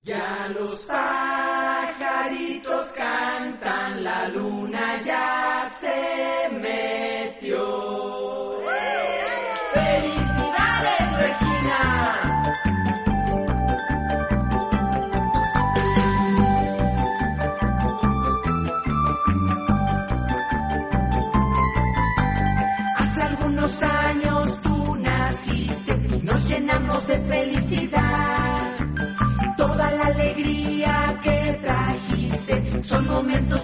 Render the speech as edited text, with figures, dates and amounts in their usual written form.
Ya los pajaritos cantan, la luna ya se metió. ¡Felicidades, Regina! Hace algunos años tú naciste y nos llenamos de felicidad. Toda la alegría que trajiste son momentos